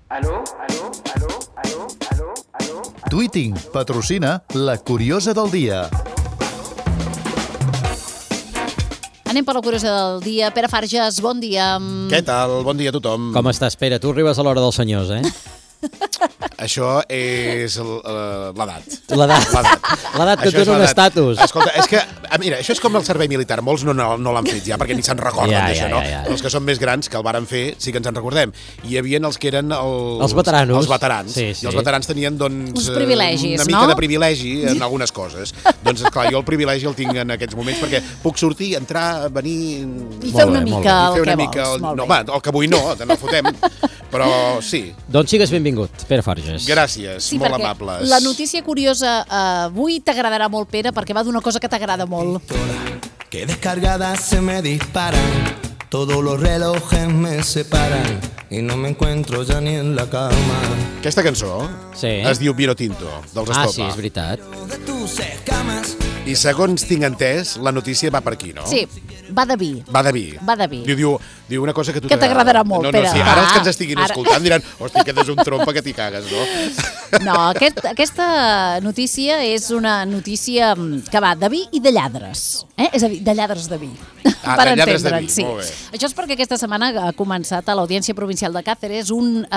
Aló, aló, aló, aló, aló, aló. Tweeting patrocina La Curiosa del Dia. Anem per la curiosa del dia. Pere Farges, bon dia. Què tal? Bon dia a tothom. Com estàs, Pere? Tu arribes a l'hora dels senyors, eh? Això és l'edat. L'edat que Això té és un l'edat. estatus. Escolta, és que, mira, això és com el servei militar. Molts no l'han fet ja, perquè ni se'n recorden d'això, no? Els que són més grans, que el varen fer, sí que ens en recordem. Hi havia els que eren els veteranos. Els veterans. Sí. I els veterans tenien, doncs, uns privilegis, una mica no? de privilegi en algunes coses. Doncs, esclar, jo el privilegi el tinc en aquests moments, perquè puc sortir, entrar, venir... I fer una mica el que vols. No, va, el que vull no el fotem, però sí. Doncs sigues benvingut, Pere Farges. Gràcies, Sí, molt perquè amables. la notícia curiosa avui t'agradarà molt, Pere, perquè va d'una cosa que t'agrada molt. Que descargadas se me disparan, todos los relojes me separan y no me encuentro ya ni en la cama. Aquesta cançó es diu Vino Tinto, dels Estopa. Sí, és veritat. De tus escamas. I segons tinc entès, la notícia va per aquí, no? Sí, va de vi. Va de vi. Va de vi. Diu una cosa que tu Que t'agradarà molt, Pere. Sí, ara els que ens Va, estiguin ara. escoltant diran, hosti, aquest és un trompa que t'hi cagues, no? No, aquesta notícia és una notícia que va de vi i de lladres. És a dir, de lladres de vi. De lladres de vi, sí. molt bé. Això és perquè aquesta setmana ha començat a l'Audiència Provincial de Càceres un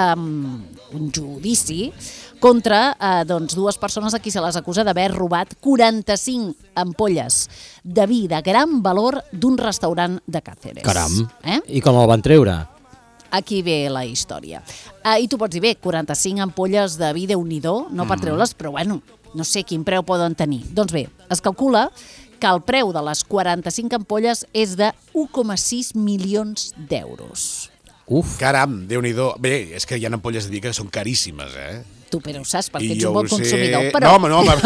judici contra dues persones a qui se les acusa d'haver robat 45 ampolles de vi de gran valor d'un restaurant de Càceres. Caram. I com el van treure? Aquí ve la història. I tu pots dir, bé, 45 ampolles de vi, Déu-n'hi-do, no per treure-les, però bueno, no sé quin preu poden tenir. Doncs bé, es calcula que el preu de les 45 ampolles és de 1,6 milions d'euros. Uf. Caram, Déu-n'hi-do. Bé, és que hi ha ampolles de vi que són caríssimes, eh? Tu, Pere, ho saps, perquè I ets jo un bon ho sé. consumidor, però... No, home.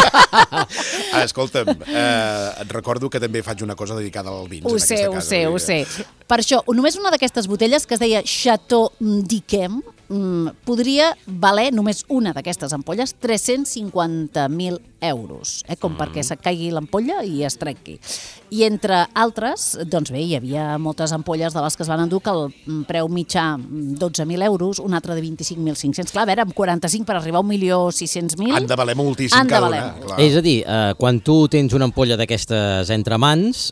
Escolta'm, et recordo que també faig una cosa dedicada al vins en aquesta casa. Ho sé. Per això, només una d'aquestes botelles que es deia Chateau d'Yquem podria valer, només una d'aquestes ampolles, 350.000 euros, com perquè se't caigui l'ampolla i es trenqui. I entre altres, doncs bé, hi havia moltes ampolles de les que es van endur que el preu mitjà 12.000 euros, un altre de 25.500. Clar, a veure, amb 45 per arribar a 1.600.000... Han de valer moltíssim cada una. Clar. És a dir, quan tu tens una ampolla d'aquestes entre mans,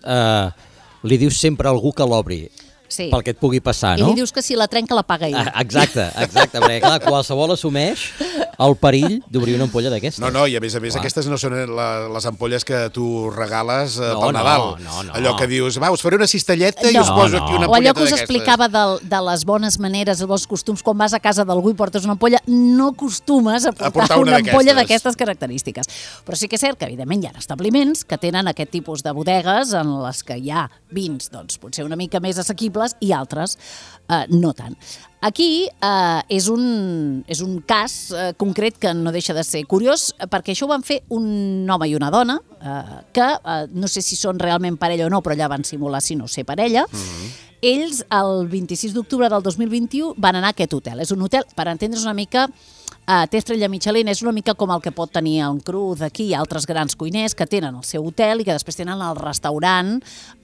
li dius sempre a algú que l'obri. Sí. Pel que et pugui passar, no? I li dius que si la trenca la paga ell. Exacte, perquè clar, qualsevol assumeix el perill d'obrir una ampolla d'aquestes. No, i a més, aquestes no són les ampolles que tu regales pel Nadal. No. Allò que dius, va, us faré una cistelleta i us poso aquí una O allò ampolleta que us d'aquestes. explicava de les bones maneres, els bons costums, quan vas a casa d'algú i portes una ampolla, no acostumes a portar una ampolla d'aquestes característiques. Però sí que és cert que, evidentment, hi ha establiments que tenen aquest tipus de bodegues en les que hi ha vins, doncs, potser una mica més assequibles i altres no tant. Aquí és un cas concret que no deixa de ser curiós, perquè això ho van fer un home i una dona, que no sé si són realment parella o no, però allà van simular si no ser parella. Ells, el 26 d'octubre del 2021, van anar a aquest hotel. És un hotel, per entendre's una mica, té estrella Michelin, és una mica com el que pot tenir el Cru d'aquí i altres grans cuiners que tenen el seu hotel i que després tenen el restaurant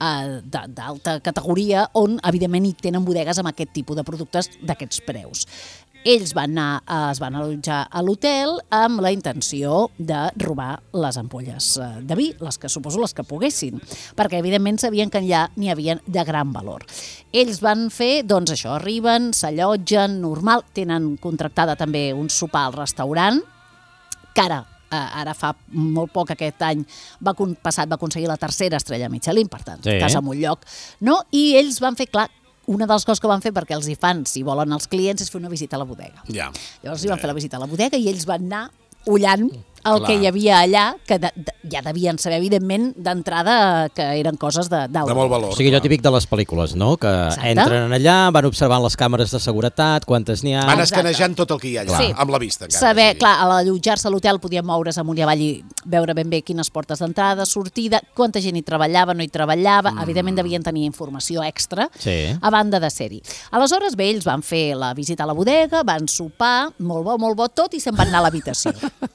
d'alta categoria on, evidentment, hi tenen bodegues amb aquest tipus de productes d'aquests preus. Ells es van allotjar a l'hotel amb la intenció de robar les ampolles de vi, les que suposo les que poguessin, perquè evidentment sabien que allà n'hi havia de gran valor. Ells van fer, doncs això, arriben, s'allotgen, normal, tenen contractada també un sopar al restaurant, que ara fa molt poc, aquest any passat va aconseguir la tercera estrella Michelin, per tant, casa en un lloc, no? I ells van fer, clar, una de les coses que van fer, perquè els hi fan, si volen els clients, és fer una visita a la bodega. Ja. Llavors hi van fer la visita a la bodega i ells van anar ullant el que hi havia allà, que ja devien saber, evidentment, d'entrada que eren coses d'alt de molt valor. O sigui, allò típic de les pel·lícules, no? Que entren allà, van observant les càmeres de seguretat, quantes n'hi ha... Van escanejant tot el que hi ha allà, amb la vista. Saber, clar, a l'allotjar-se a l'hotel podien moure's amunt i avall i veure ben bé quines portes d'entrada, sortida, quanta gent hi treballava, no hi treballava, evidentment devien tenir informació extra, a banda de ser-hi. Aleshores, bé, ells van fer la visita a la bodega, van sopar, molt bo tot, i se'n van anar a l'habitació.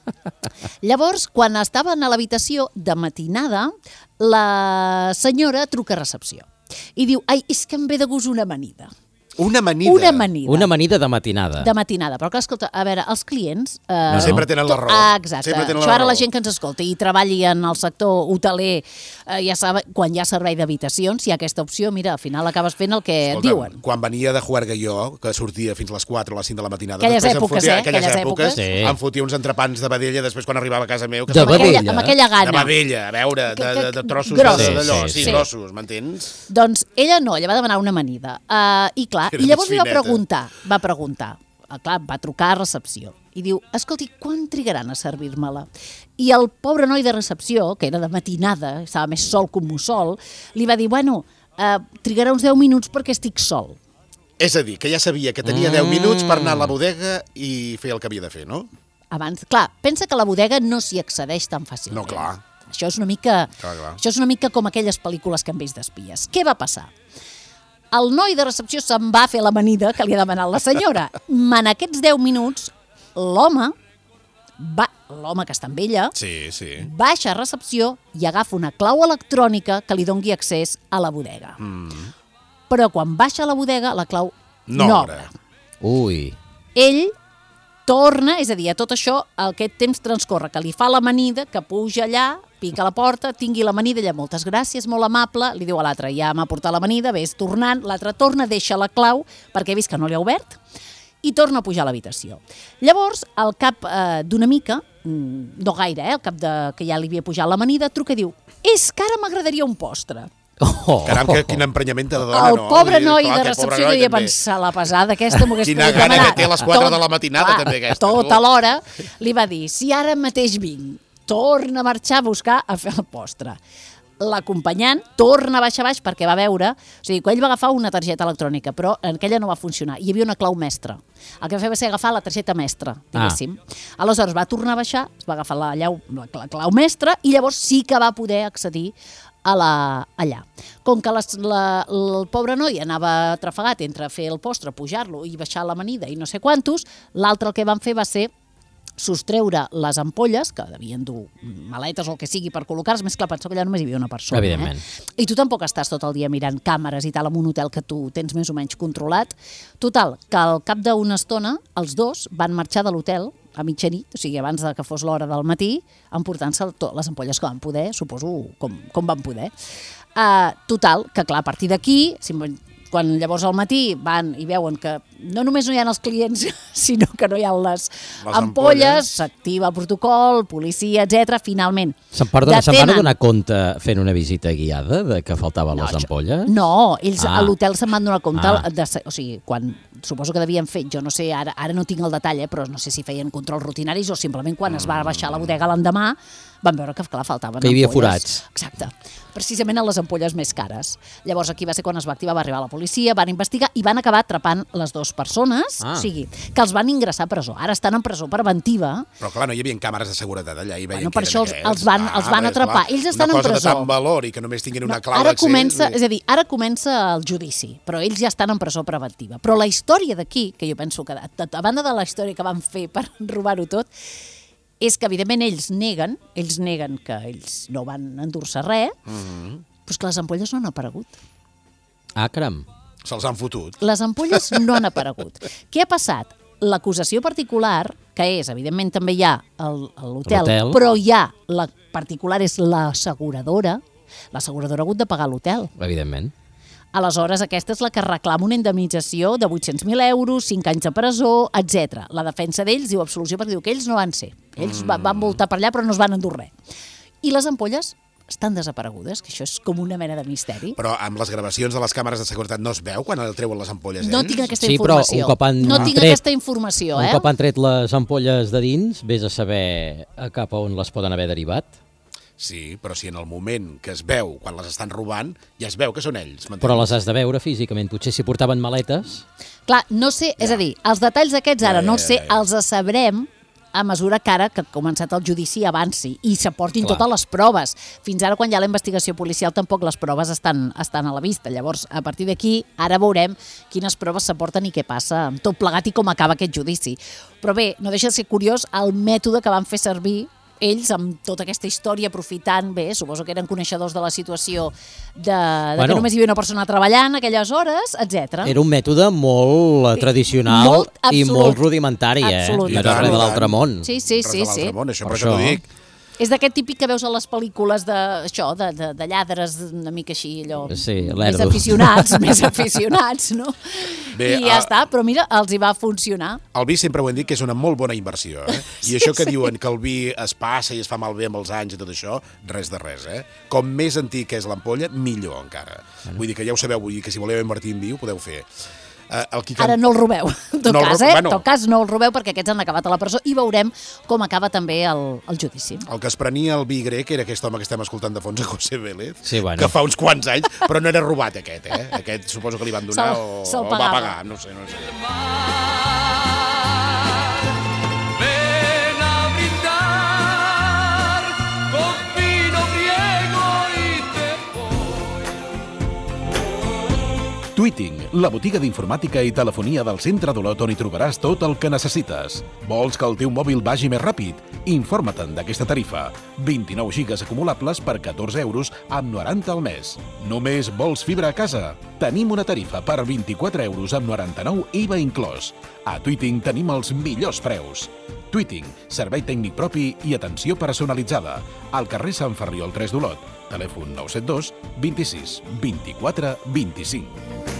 Llavors, quan estaven a l'habitació de matinada, la senyora truca a recepció i diu, ai, és que em ve de gust una amanida. Una amanida. Una amanida. Una amanida de matinada. De matinada. Però clar, escolta, a veure, els clients... Sempre tenen la raó. Exacte. Sempre tenen Això la ara raó. la gent que ens escolta i treballi en el sector hoteler, ja sabe, quan hi ha servei d'habitacions, hi ha aquesta opció, mira, al final acabes fent el que et diuen. Quan venia de Juerguelló, que sortia fins les 4 o les 5 de la matinada... Aquelles èpoques, aquelles èpoques, sí. em fotia uns entrepans de vedella després quan arribava a casa meu. De vedella? Amb aquella gana. De vedella, a veure, de trossos grossos. d'allò, Sí. grossos, m'entens? Doncs ella no, ella va demanar una amanida. I clar, Era i llavors més li va fineta. preguntar. Clar, va trucar a recepció i diu, escolti, quan trigaran a servir-me-la? I el pobre noi de recepció, que era de matinada, estava més sol que un mussol, li va dir, bueno, trigarà uns 10 minuts perquè estic sol. És a dir, que ja sabia que tenia 10 minuts per anar a la bodega i fer el que havia de fer, no? Abans, clar, pensa que a la bodega no s'hi accedeix tan fàcilment. No, clar. Això és una mica, Clar. Això és una mica com aquelles pel·lícules que hem vist d'espies. Què va passar? El noi de recepció se'n va fer l'amanida que li ha demanat la senyora. En aquests 10 minuts, l'home que està amb ella, Sí. baixa a recepció i agafa una clau electrònica que li dongui accés a la bodega. Però quan baixa a la bodega, la clau no obre. Ui. Ell torna, és a dir, a tot això, aquest temps transcorre, que li fa l'amanida, que puja allà, pica a la porta, tingui l'amanida, ella, moltes gràcies, molt amable, li diu a l'altre, ja m'ha portat l'amanida, vés tornant, l'altre torna, deixa la clau, perquè he vist que no li ha obert, i torna a pujar a l'habitació. Llavors, al cap d'una mica, no gaire, al cap que ja li havia pujat l'amanida, truca i diu, és que ara m'agradaria un postre. Caram, quin emprenyament de dona, El no? pobre noi Clar, de que recepció pobre noi devia també. pensar, la pesada aquesta m'ho hagués Quina pogut gana demanar. que té a les 4 de la matinada, també, aquesta, Tota tu. l'hora li va dir, si ara mateix vinc, torna a marxar a buscar a fer el postre. L'acompanyant torna a baixar baix perquè va veure, o sigui, ell va agafar una targeta electrònica, però aquella no va funcionar, hi havia una clau mestra. El que va fer va ser agafar la targeta mestra, diguéssim. Aleshores va tornar a baixar, es va agafar la clau mestra i llavors sí que va poder accedir allà. Com que el pobre noi anava trafegat entre fer el postre, pujar-lo i baixar l'amanida i no sé quantos, l'altre el que van fer va ser sostreure les ampolles, que devien dur maletes o el que sigui per col·locar-les, més clar, penseu que allà només hi havia una persona. Evidentment. I tu tampoc estàs tot el dia mirant càmeres i tal en un hotel que tu tens més o menys controlat. Total, que al cap d'una estona els dos van marxar de l'hotel a mitjanit, o sigui, abans que fos l'hora del matí, emportant-se les ampolles que van poder, suposo, com van poder. Total, que clar, a partir d'aquí, quan llavors al matí van i veuen que no només no hi ha els clients, sinó que no hi ha les ampolles, s'activa el protocol, policia, etc. Finalment, Se'n van adonar compte fent una visita guiada de que faltaven les ampolles? No, ells a l'hotel se'n van donar compte, o sigui, quan suposo que devien fer, jo no sé, ara no tinc el detall, però no sé si feien controls rutinaris o simplement quan es va baixar a la bodega l'endemà van veure que, clar, faltaven ampolles. Que hi havia forats. Exacte. Precisament a les ampolles més cares. Llavors aquí va ser quan es va activar, va arribar la policia, van investigar i van acabar atrapant les dues persones, o sigui, que els van ingressar a presó. Ara estan en presó preventiva. Però clar, no hi havia càmeres de seguretat allà i veien Per que això eren els van atrapar. Ells estan en presó. Una cosa de presó. tant valor i que només tinguin una clau Ara d'accés. comença, és a dir, ara comença el judici, però ells ja estan en presó preventiva. Però la història d'aquí, que jo penso que a banda de la història que van fer per robar-ho tot, és que evidentment ells neguen que ells no van endur-se res, però és que les ampolles no han aparegut. Caram. Se'ls han fotut. Les ampolles no han aparegut. Què ha passat? L'acusació particular, que és, evidentment també hi ha l'hotel, però hi ha, la particular és l'asseguradora ha hagut de pagar l'hotel. Evidentment. Aleshores, aquesta és la que reclama una indemnització de 800.000 euros, 5 anys de presó, etc. La defensa d'ells diu absolució perquè diu que ells no van ser. Ells van voltar per allà però no es van endur res. I les ampolles estan desaparegudes, que això és com una mena de misteri. Però amb les gravacions de les càmeres de seguretat no es veu quan treuen les ampolles? No tinc aquesta informació. No tinc aquesta informació, Un cop han tret les ampolles de dins, vés a saber cap a on les poden haver derivat. Sí, però si en el moment que es veu, quan les estan robant, ja es veu que són ells. Però les has de veure físicament. Potser si portaven maletes... Clar, no sé, és a dir, els detalls aquests ara no els sé, els sabrem a mesura que ara que ha començat el judici avanci i s'aportin totes les proves. Fins ara, quan hi ha la investigació policial, tampoc les proves estan a la vista. Llavors, a partir d'aquí, ara veurem quines proves s'aporten i què passa amb tot plegat i com acaba aquest judici. Però bé, no deixa de ser curiós el mètode que van fer servir ells, amb tota aquesta història, aprofitant, bé, suposo que eren coneixedors de la situació que només hi havia una persona treballant aquelles hores, etc. Era un mètode molt tradicional i molt rudimentari, Absolut. No era res de l'altre món. Sí. Res de l'altre món, això, per això t'ho dic. És d'aquest típic que veus a les pel·lícules de lladres, una mica així, allò, més aficionats, no? Bé, I ja està, però mira, els hi va funcionar. El vi sempre ho hem dit que és una molt bona inversió, I això que diuen que el vi es passa i es fa malbé amb els anys i tot això, res de res, Com més antic és l'ampolla, millor encara. Vull dir que ja ho sabeu, vull dir que si voleu invertir en vi ho podeu fer. Ara no el robeu, en tot cas no el robeu perquè aquests han acabat a la presó i veurem com acaba també el judici. El que es prenia el vi grec era aquest home que estem escoltant de fons, José Vélez, que fa uns quants anys, però no era robat aquest, Aquest suposo que li van donar o va pagar, no sé. Tweeting, la botiga d'informàtica i telefonia del centre d'Olot on hi trobaràs tot el que necessites. Vols que el teu mòbil vagi més ràpid? Informa-te'n d'aquesta tarifa. 29 gigas acumulables per 14 euros amb 90 al mes. Només vols fibra a casa? Tenim una tarifa per 24 euros amb 99 IVA inclòs. A Tweeting tenim els millors preus. Tweeting, servei tècnic propi i atenció personalitzada. Al carrer Sant Ferriol 3 d'Olot. Telèfon 972 26 24 25.